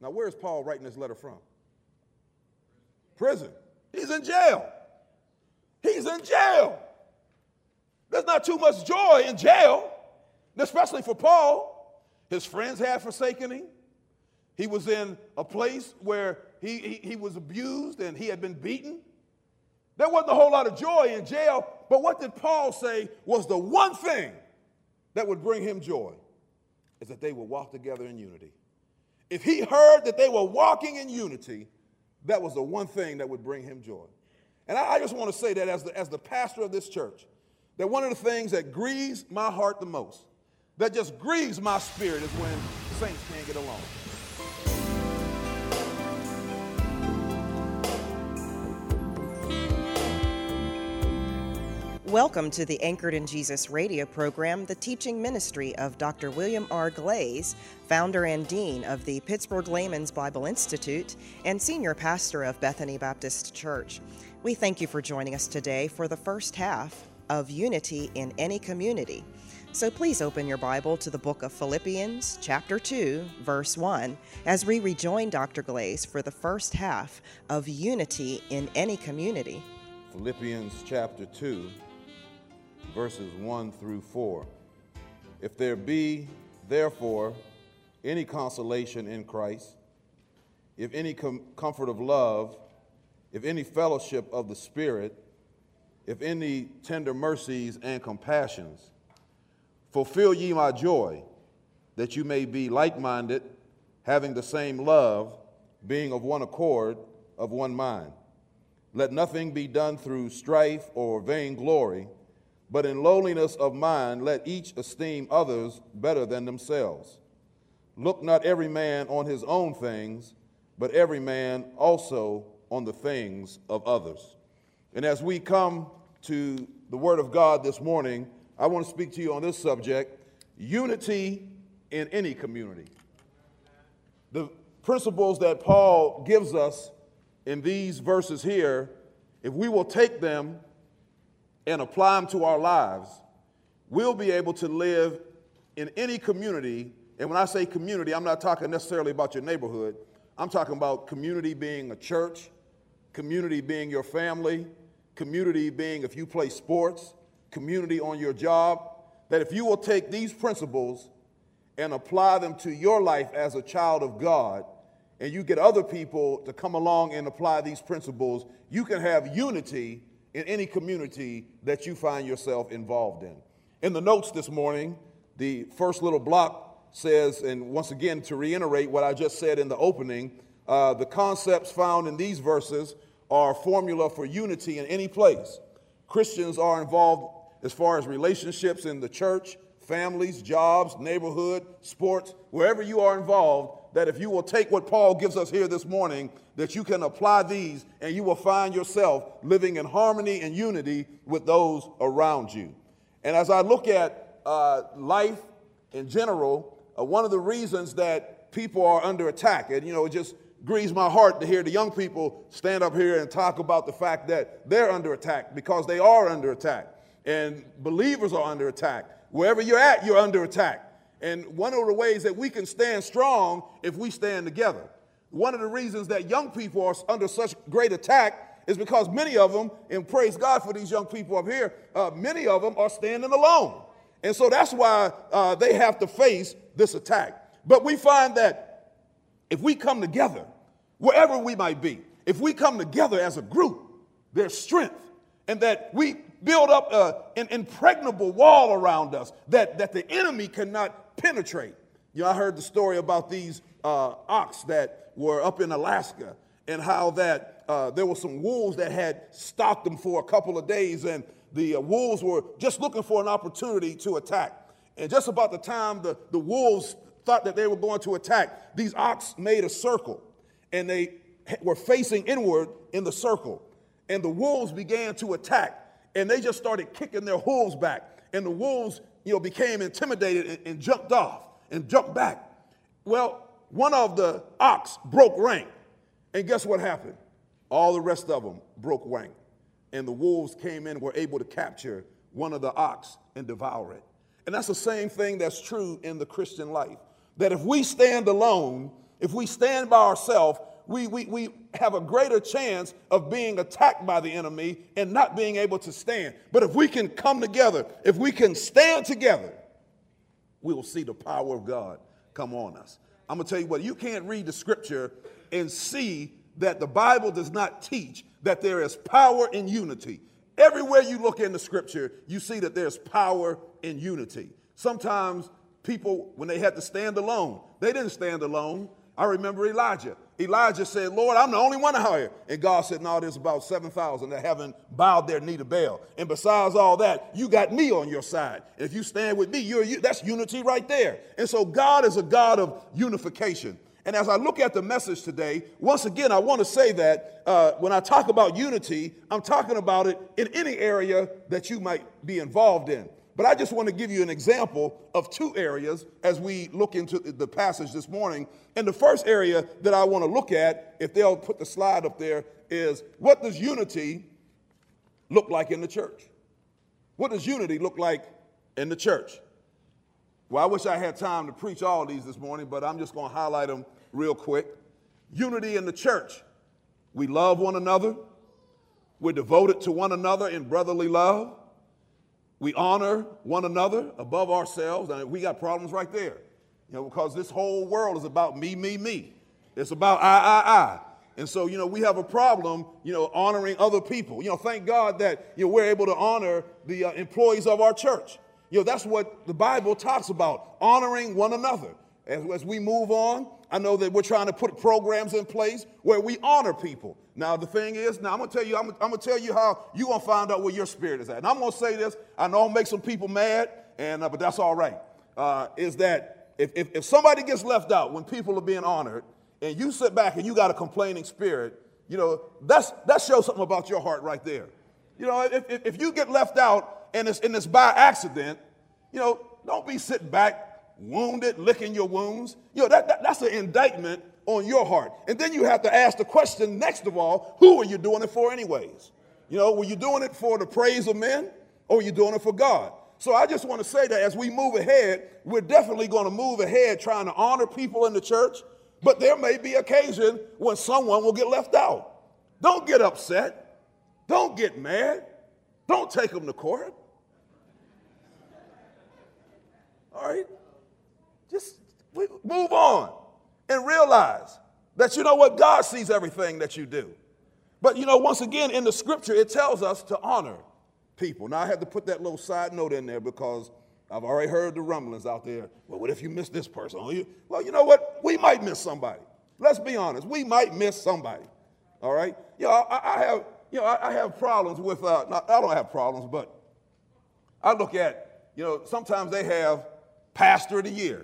Now, where is Paul writing this letter from? Prison. He's in jail. He's in jail. There's not too much joy in jail, especially for Paul. His friends had forsaken him. He was in a place where he was abused and he had been beaten. There wasn't a whole lot of joy in jail, but what did Paul say was the one thing that would bring him joy? Is that they would walk together in unity. If he heard that they were walking in unity, that was the one thing that would bring him joy. And I just want to say that as the pastor of this church, that one of the things that grieves my heart the most, that just grieves my spirit, is when saints can't get along. Welcome to the Anchored in Jesus radio program, the teaching ministry of Dr. William R. Glaze, founder and dean of the Pittsburgh Layman's Bible Institute and senior pastor of Bethany Baptist Church. We thank you for joining us today for the first half of Unity in Any Community. So please open your Bible to the book of Philippians, chapter 2, verse 1, as we rejoin Dr. Glaze for the first half of Unity in Any Community. Philippians chapter 2, verses 1 through 4. If there be, therefore, any consolation in Christ, if any comfort of love, if any fellowship of the Spirit, if any tender mercies and compassions, fulfill ye my joy, that you may be like-minded, having the same love, being of one accord, of one mind. Let nothing be done through strife or vainglory, but in lowliness of mind let each esteem others better than themselves. Look not every man on his own things, but every man also on the things of others. And as we come to the Word of God this morning, I want to speak to you on this subject, unity in any community. The principles that Paul gives us in these verses here, if we will take them and apply them to our lives, we'll be able to live in any community. And when I say community, I'm not talking necessarily about your neighborhood. I'm talking about community being a church, community being your family, community being if you play sports, community on your job. That if you will take these principles and apply them to your life as a child of God, and you get other people to come along and apply these principles, you can have unity in any community that you find yourself involved in. In the notes this morning, the first little block says, and once again to reiterate what I just said in the opening, the concepts found in these verses are a formula for unity in any place. Christians are involved as far as relationships in the church, families, jobs, neighborhood, sports, wherever you are involved, that if you will take what Paul gives us here this morning, that you can apply these and you will find yourself living in harmony and unity with those around you. And as I look at life in general, one of the reasons that people are under attack, and it just grieves my heart to hear the young people stand up here and talk about the fact that they're under attack, because they are under attack. And believers are under attack. Wherever you're at, you're under attack. And one of the ways that we can stand strong if we stand together. One of the reasons that young people are under such great attack is because many of them, and praise God for these young people up here, many of them are standing alone. And so that's why they have to face this attack. But we find that if we come together, wherever we might be, if we come together as a group, there's strength, and that we build up an impregnable wall around us that the enemy cannot penetrate. I heard the story about these ox that were up in Alaska, and how that there were some wolves that had stalked them for a couple of days, and the wolves were just looking for an opportunity to attack. And just about the time the wolves thought that they were going to attack, these ox made a circle, and they were facing inward in the circle. And the wolves began to attack, and they just started kicking their hooves back. And the wolves, became intimidated and jumped off and jumped back. Well, one of the ox broke rank. And guess what happened? All the rest of them broke rank. And the wolves came in and were able to capture one of the ox and devour it. And that's the same thing that's true in the Christian life. That if we stand alone, If we stand by ourselves, we have a greater chance of being attacked by the enemy and not being able to stand. But if we can come together, if we can stand together, we will see the power of God come on us. I'm going to tell you what, you can't read the scripture and see that the Bible does not teach that there is power in unity. Everywhere you look in the scripture, you see that there's power in unity. Sometimes people, when they had to stand alone, they didn't stand alone. I remember Elijah. Elijah said, Lord, I'm the only one out here. And God said, no, there's about 7,000 that haven't bowed their knee to Baal. And besides all that, you got me on your side. And if you stand with me, that's unity right there. And so God is a God of unification. And as I look at the message today, once again, I want to say that when I talk about unity, I'm talking about it in any area that you might be involved in. But I just want to give you an example of two areas as we look into the passage this morning. And the first area that I want to look at, if they'll put the slide up there, is what does unity look like in the church? What does unity look like in the church? Well, I wish I had time to preach all these this morning, but I'm just going to highlight them real quick. Unity in the church. We love one another. We're devoted to one another in brotherly love. We honor one another above ourselves. And we got problems right there, because this whole world is about me, me, me. It's about I. And so, we have a problem, honoring other people. Thank God that, we're able to honor the employees of our church. That's what the Bible talks about, honoring one another. As we move on, I know that we're trying to put programs in place where we honor people. Now, the thing is, I'm going to tell you how you're going to find out where your spirit is at. And I'm going to say this, I know I'll make some people mad, but that's all right, is that if somebody gets left out when people are being honored, and you sit back and you got a complaining spirit, that shows something about your heart right there. If you get left out and it's by accident, don't be sitting back wounded, licking your wounds. That's an indictment on your heart. And then you have to ask the question, next of all, who are you doing it for anyways? Were you doing it for the praise of men, or were you doing it for God? So I just want to say that as we move ahead, we're definitely going to move ahead trying to honor people in the church, but there may be occasion when someone will get left out. Don't get upset. Don't get mad. Don't take them to court. All right? Just move on and realize that God sees everything that you do. But once again, in the scripture, it tells us to honor people. Now, I had to put that little side note in there because I've already heard the rumblings out there. Well, what if you miss this person? Well, you know what? We might miss somebody. Let's be honest. We might miss somebody. All right? I have problems with, I don't have problems, but I look at, sometimes they have pastor of the year.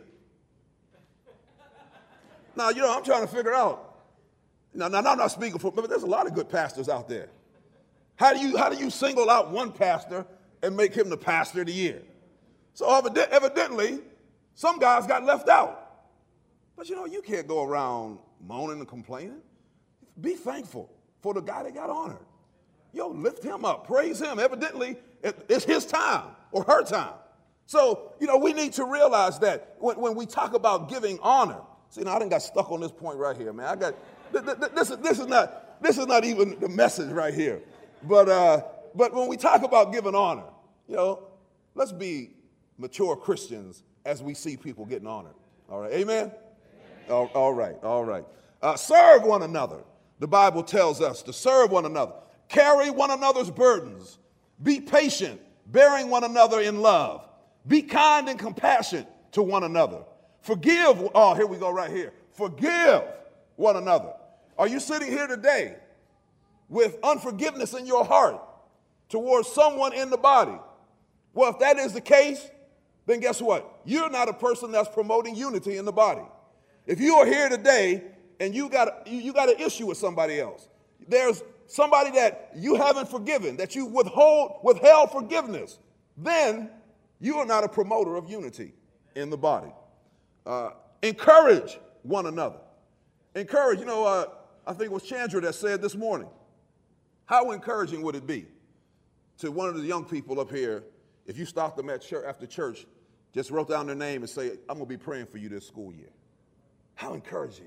Now, I'm trying to figure out. Now, I'm not speaking for, but there's a lot of good pastors out there. How do you single out one pastor and make him the pastor of the year? So evidently, some guys got left out. But you can't go around moaning and complaining. Be thankful for the guy that got honored. Lift him up, praise him. Evidently, it's his time or her time. So, we need to realize that when we talk about giving honor. See, now I done got stuck on this point right here, man. This is not even the message right here. But when we talk about giving honor, let's be mature Christians as we see people getting honored. All right, amen? All right. Serve one another. The Bible tells us to serve one another. Carry one another's burdens. Be patient, bearing one another in love. Be kind and compassionate to one another. Forgive. Oh, here we go right here. Forgive one another. Are you sitting here today with unforgiveness in your heart towards someone in the body? Well, if that is the case, then guess what? You're not a person that's promoting unity in the body. If you are here today and you got an issue with somebody else, there's somebody that you haven't forgiven, that you withheld forgiveness, then you are not a promoter of unity in the body. Encourage one another. Encourage, I think it was Chandra that said this morning, how encouraging would it be to one of the young people up here if you stopped them at church, after church, just wrote down their name and say, I'm going to be praying for you this school year. How encouraging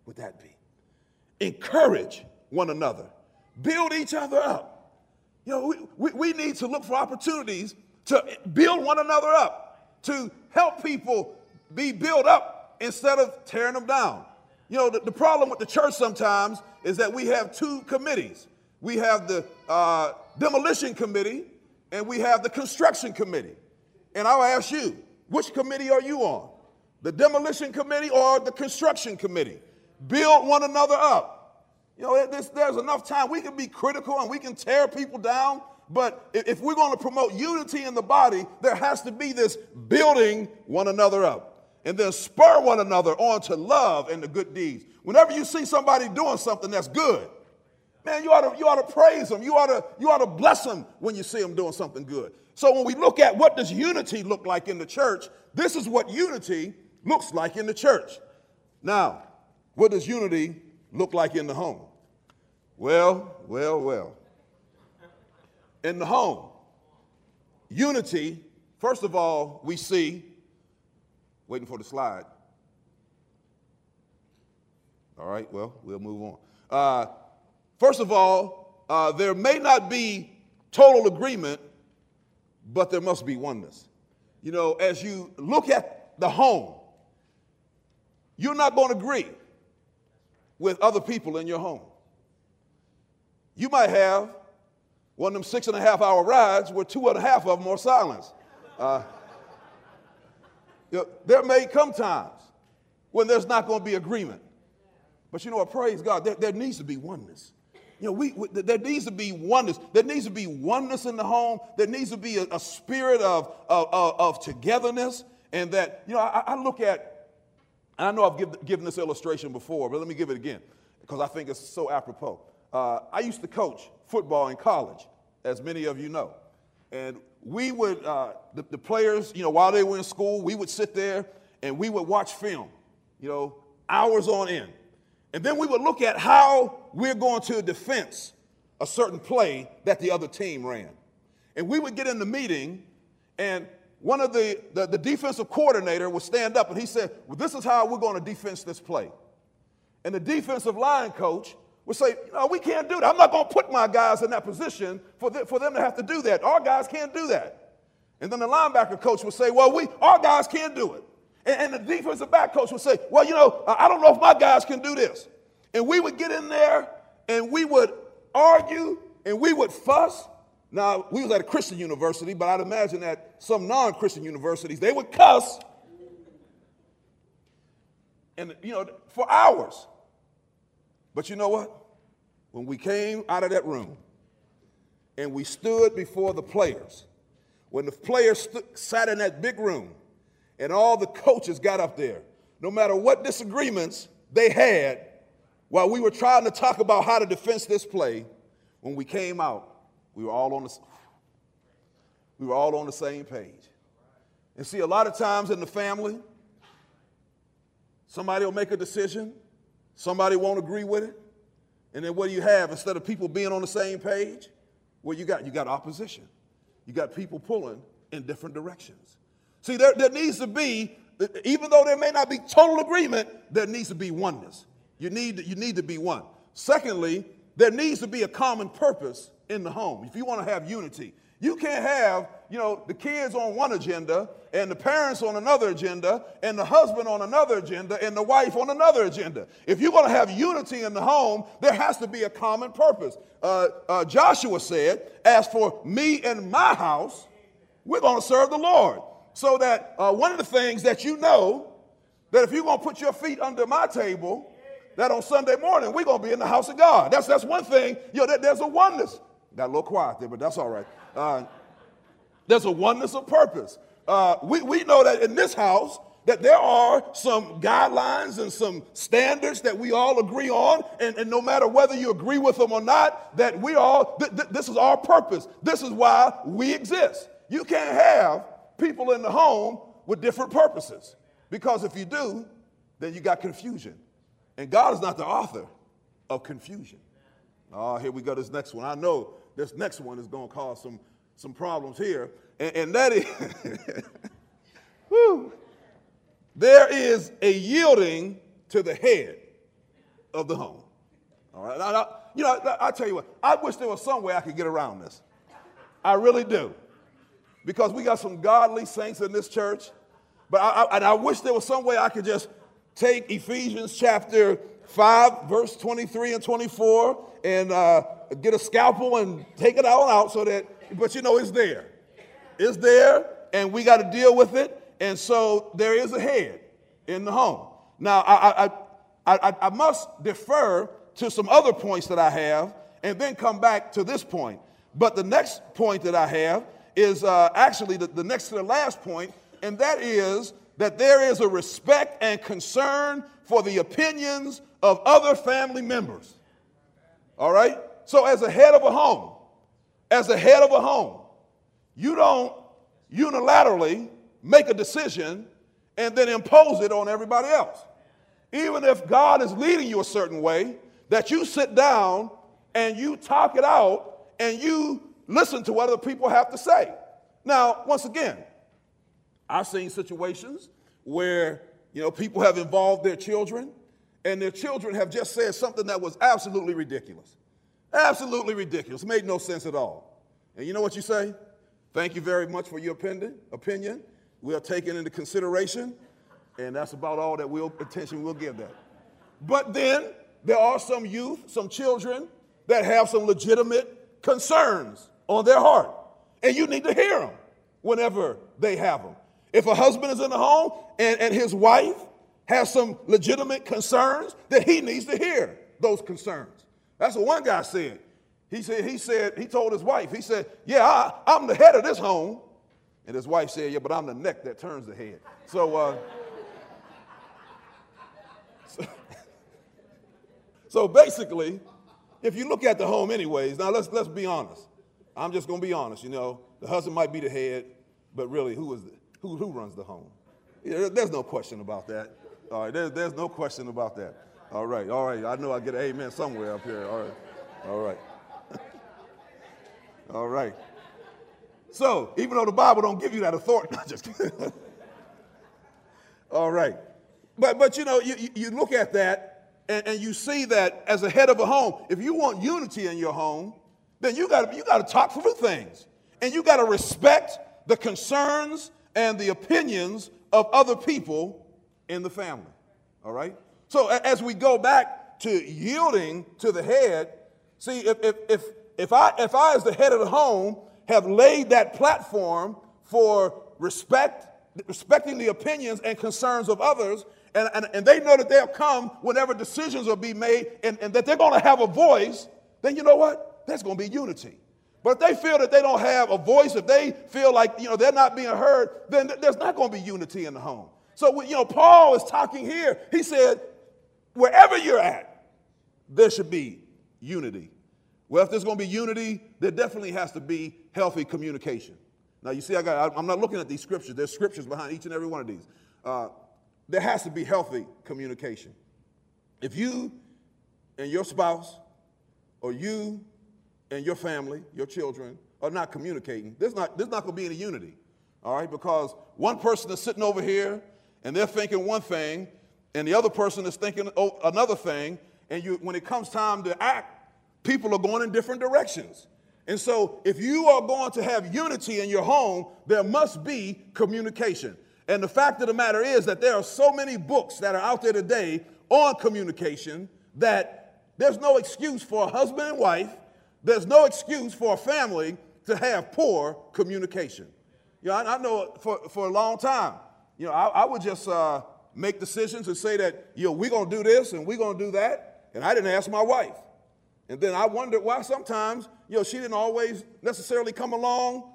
would that be? Encourage one another. Build each other up. You know, we need to look for opportunities to build one another up, to help people be built up instead of tearing them down. You know, the problem with the church sometimes is that we have two committees. We have the demolition committee and we have the construction committee. And I'll ask you, which committee are you on? The demolition committee or the construction committee? Build one another up. You know, there's enough time. We can be critical and we can tear people down, but if we're going to promote unity in the body, there has to be this building one another up and then spur one another on to love and the good deeds. Whenever you see somebody doing something that's good, man, you ought to praise them. You ought to bless them when you see them doing something good. So when we look at what does unity look like in the church, this is what unity looks like in the church. Now, what does unity look like in the home? Well. In the home, unity, first of all, we see, waiting for the slide. All right, well, we'll move on. First of all, there may not be total agreement, but there must be oneness. You know, as you look at the home, you're not going to agree with other people in your home. You might have one of them 6.5-hour rides where 2.5 of them are silence. You know, there may come times when there's not going to be agreement. But you know what, praise God, there needs to be oneness. You know, there needs to be oneness. There needs to be oneness in the home. There needs to be a spirit of togetherness. And that, you know, I look at, and I know I've given this illustration before, but let me give it again because I think it's so apropos. I used to coach football in college, as many of you know. And we would, the players, you know, while they were in school, we would sit there and we would watch film, you know, hours on end. And then we would look at how we're going to defense a certain play that the other team ran. And we would get in the meeting, and one of the defensive coordinator would stand up and he said, well, this is how we're going to defense this play. And the defensive line coach would say, no, we can't do that. I'm not going to put my guys in that position for them to have to do that. Our guys can't do that. And then the linebacker coach would say, well, our guys can't do it. And the defensive back coach would say, well, you know, I don't know if my guys can do this. And we would get in there and we would argue and we would fuss. Now, we was at a Christian university, but I'd imagine that some non-Christian universities, they would cuss. And, you know, for hours. But you know what? When we came out of that room and we stood before the players, when the players sat in that big room and all the coaches got up there, no matter what disagreements they had while we were trying to talk about how to defense this play, when we came out, we were all on the same page. And see, a lot of times in the family, somebody will make a decision, somebody won't agree with it, and then what do you have? Instead of people being on the same page, what you got? You got opposition. You got people pulling in different directions. See, there needs to be, even though there may not be total agreement, there needs to be oneness. You need to be one. Secondly, there needs to be a common purpose in the home. If you want to have unity, you can't have, you know, the kids on one agenda and the parents on another agenda and the husband on another agenda and the wife on another agenda. If you're going to have unity in the home, there has to be a common purpose. Joshua said, as for me and my house, we're going to serve the Lord. So that one of the things that you know, that if you're going to put your feet under my table, that on Sunday morning, we're going to be in the house of God. That's one thing, you know, there's a oneness. Got a little quiet there, but that's all right. There's a oneness of purpose. We know that in this house, that there are some guidelines and some standards that we all agree on, and no matter whether you agree with them or not, that we all, this is our purpose. This is why we exist. You can't have people in the home with different purposes, because if you do, then you got confusion. And God is not the author of confusion. Oh, here we go, this next one. I know this next one is going to cause some problems here. And that is, whew, there is a yielding to the head. of the home. All right. Now, I tell you what, I wish there was some way I could get around this. I really do. Because we got some godly saints in this church. But I wish there was some way I could just take Ephesians chapter 5, verse 23 and 24, and get a scalpel and take it all out so that, but it's there. It's there, and we got to deal with it. And so there is a head in the home. Now, I must defer to some other points that I have and then come back to this point. But the next point that I have is actually the next to the last point, and that is that there is a respect and concern for the opinions of other family members. All right? So as a head of a home, you don't unilaterally make a decision and then impose it on everybody else. Even if God is leading you a certain way, that you sit down and you talk it out and you listen to what other people have to say. Now, once again, I've seen situations where, people have involved their children, and their children have just said something that was absolutely ridiculous. Absolutely ridiculous. Made no sense at all. And you know what you say? Thank you very much for your opinion. We'll take it into consideration, and that's about all that attention we'll give that. But then there are some youth, some children that have some legitimate concerns on their heart, and you need to hear them whenever they have them. If a husband is in the home and his wife has some legitimate concerns, then he needs to hear those concerns. That's what one guy said. He told his wife, he said, yeah, I'm the head of this home. And his wife said, yeah, but I'm the neck that turns the head. So basically, if you look at the home anyways, now let's be honest. I'm just going to be honest, the husband might be the head, but really who runs the home? There's no question about that. All right, there's no question about that. All right. I know I get an amen somewhere up here. All right. All right. So, even though the Bible don't give you that authority, I'm just kidding. All right. But you look at that and you see that as a head of a home, if you want unity in your home, then you got to talk through things. And you got to respect the concerns and the opinions of other people in the family. All right? So as we go back to yielding to the head, see, if I as the head of the home have laid that platform for respecting the opinions and concerns of others, and they know that they'll come whenever decisions will be made and that they're going to have a voice, then you know what? There's going to be unity. But if they feel that they don't have a voice, if they feel like they're not being heard, then there's not going to be unity in the home. So Paul is talking here. He said, wherever you're at, there should be unity. Well, if there's going to be unity, there definitely has to be healthy communication. Now, you see, I'm not looking at these scriptures. There's scriptures behind each and every one of these. There has to be healthy communication. If you and your spouse, or you and your family, your children, are not communicating, there's not going to be any unity, all right? Because one person is sitting over here, and they're thinking one thing, and the other person is thinking another thing, and when it comes time to act, people are going in different directions. And so if you are going to have unity in your home, there must be communication. And the fact of the matter is that there are so many books that are out there today on communication that there's no excuse for a husband and wife, there's no excuse for a family to have poor communication. I know for a long time, I would just make decisions and say that, we're going to do this and we're going to do that, and I didn't ask my wife. And then I wondered why sometimes, she didn't always necessarily come along.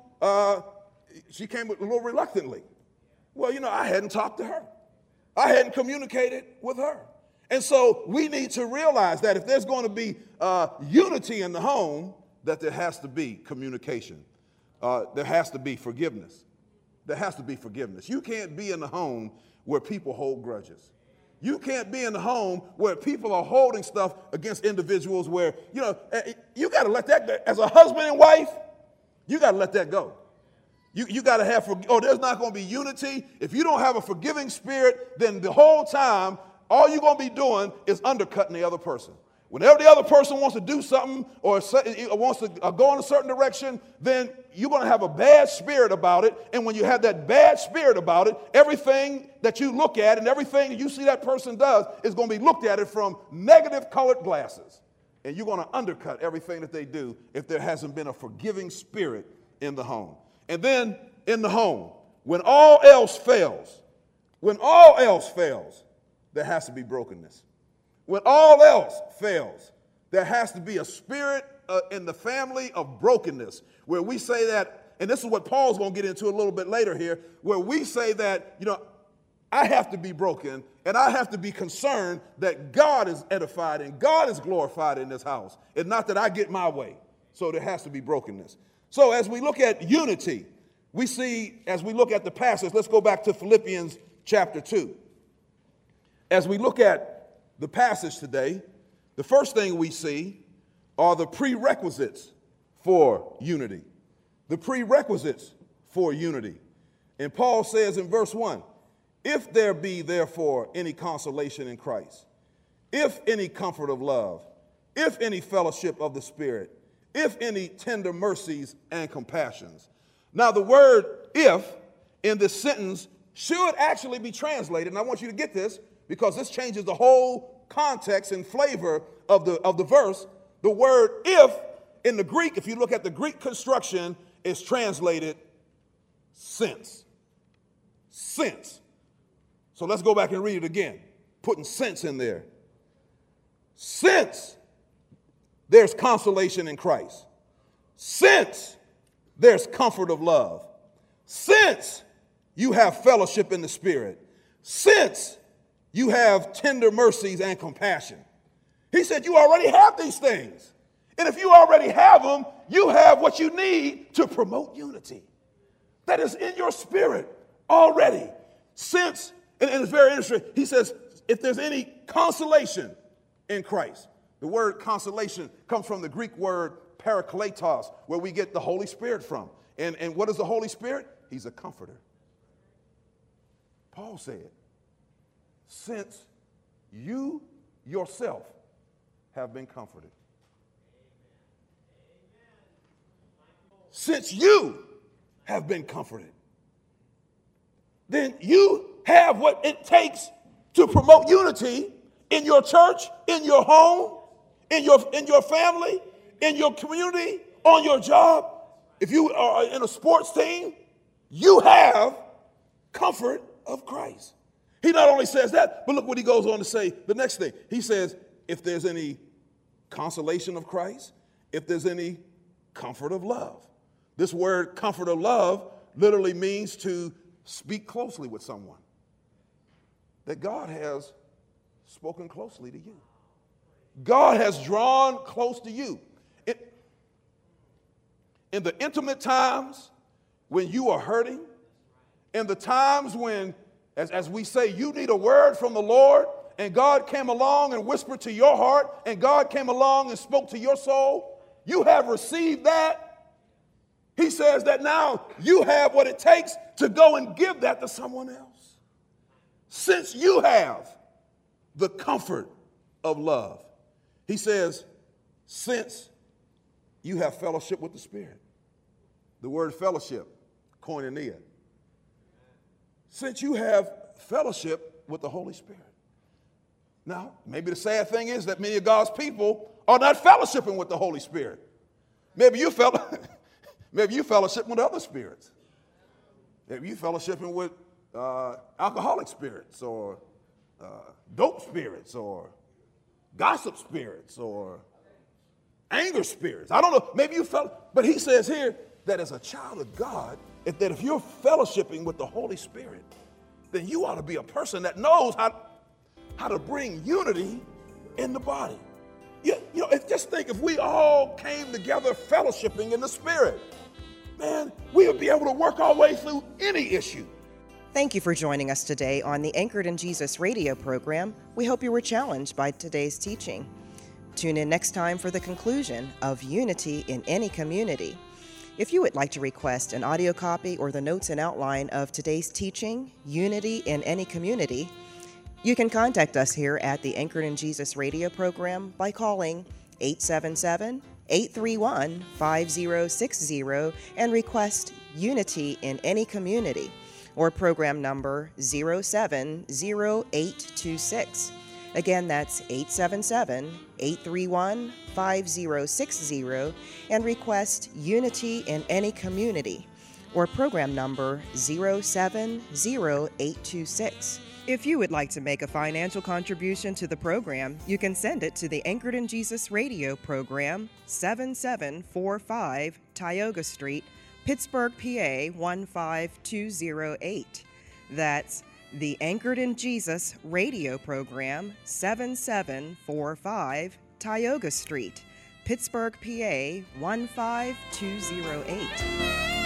She came a little reluctantly. Well, I hadn't talked to her. I hadn't communicated with her. And so we need to realize that if there's going to be unity in the home, that there has to be communication. There has to be forgiveness. There has to be forgiveness. You can't be in the home where people hold grudges. You can't be in the home where people are holding stuff against individuals where, you got to let that go. As a husband and wife, you got to let that go. You got to have, there's not going to be unity. If you don't have a forgiving spirit, then the whole time all you're going to be doing is undercutting the other person. Whenever the other person wants to do something or wants to go in a certain direction, then you're going to have a bad spirit about it. And when you have that bad spirit about it, everything that you look at and everything that you see that person does is going to be looked at it from negative colored glasses. And you're going to undercut everything that they do if there hasn't been a forgiving spirit in the home. And then in the home, when all else fails, there has to be brokenness. When all else fails, there has to be a spirit in the family of brokenness, where we say that, and this is what Paul's going to get into a little bit later here, where we say that, I have to be broken, and I have to be concerned that God is edified and God is glorified in this house, and not that I get my way. So there has to be brokenness. So as we look at unity, we see, as we look at the passage, let's go back to Philippians chapter 2. As we look at the passage today, the first thing we see are the prerequisites for unity. The prerequisites for unity. And Paul says in verse 1, if there be therefore any consolation in Christ, if any comfort of love, if any fellowship of the Spirit, if any tender mercies and compassions. Now the word if in this sentence should actually be translated, and I want you to get this, because this changes the whole context and flavor of the verse. The word if in the Greek, if you look at the Greek construction, is translated since. Since. So let's go back and read it again, putting sense in there. Since there's consolation in Christ. Since there's comfort of love. Since you have fellowship in the Spirit. Since you have tender mercies and compassion. He said you already have these things. And if you already have them, you have what you need to promote unity. That is in your spirit already. Since, and it's very interesting, he says, if there's any consolation in Christ. The word consolation comes from the Greek word parakletos, where we get the Holy Spirit from. And what is the Holy Spirit? He's a comforter. Paul said, since you yourself have been comforted. Since you have been comforted, then you have what it takes to promote unity in your church, in your home, in your family, in your community, on your job. If you are in a sports team, you have comfort of Christ. He not only says that, but look what he goes on to say the next thing. He says, if there's any consolation of Christ, if there's any comfort of love. This word comfort of love literally means to speak closely with someone. That God has spoken closely to you. God has drawn close to you. In the intimate times when you are hurting, in the times when, as we say, you need a word from the Lord, and God came along and whispered to your heart, and God came along and spoke to your soul, you have received that. He says that now you have what it takes to go and give that to someone else. Since you have the comfort of love. He says, since you have fellowship with the Spirit. The word fellowship, koinonia. Since you have fellowship with the Holy Spirit. Now, maybe the sad thing is that many of God's people are not fellowshipping with the Holy Spirit. Maybe you fellowship with other spirits. Maybe you fellowshipping with alcoholic spirits or dope spirits or gossip spirits or anger spirits. I don't know. Maybe you but he says here that as a child of God, if you're fellowshipping with the Holy Spirit, then you ought to be a person that knows how to bring unity in the body. Just think if we all came together fellowshipping in the Spirit, man, we would be able to work our way through any issue. Thank you for joining us today on the Anchored in Jesus radio program. We hope you were challenged by today's teaching. Tune in next time for the conclusion of Unity in Any Community. If you would like to request an audio copy or the notes and outline of today's teaching, Unity in Any Community, You can contact us here at the Anchored in Jesus radio program by calling 877-831-5060 and request Unity in Any Community, or program number 070826. Again, that's 877-831-5060 and request Unity in Any Community, or program number 070826. If you would like to make a financial contribution to the program, you can send it to the Anchored in Jesus radio program, 7745 Tioga Street, Pittsburgh, PA 15208. That's the Anchored in Jesus radio program, 7745 Tioga Street, Pittsburgh, PA 15208.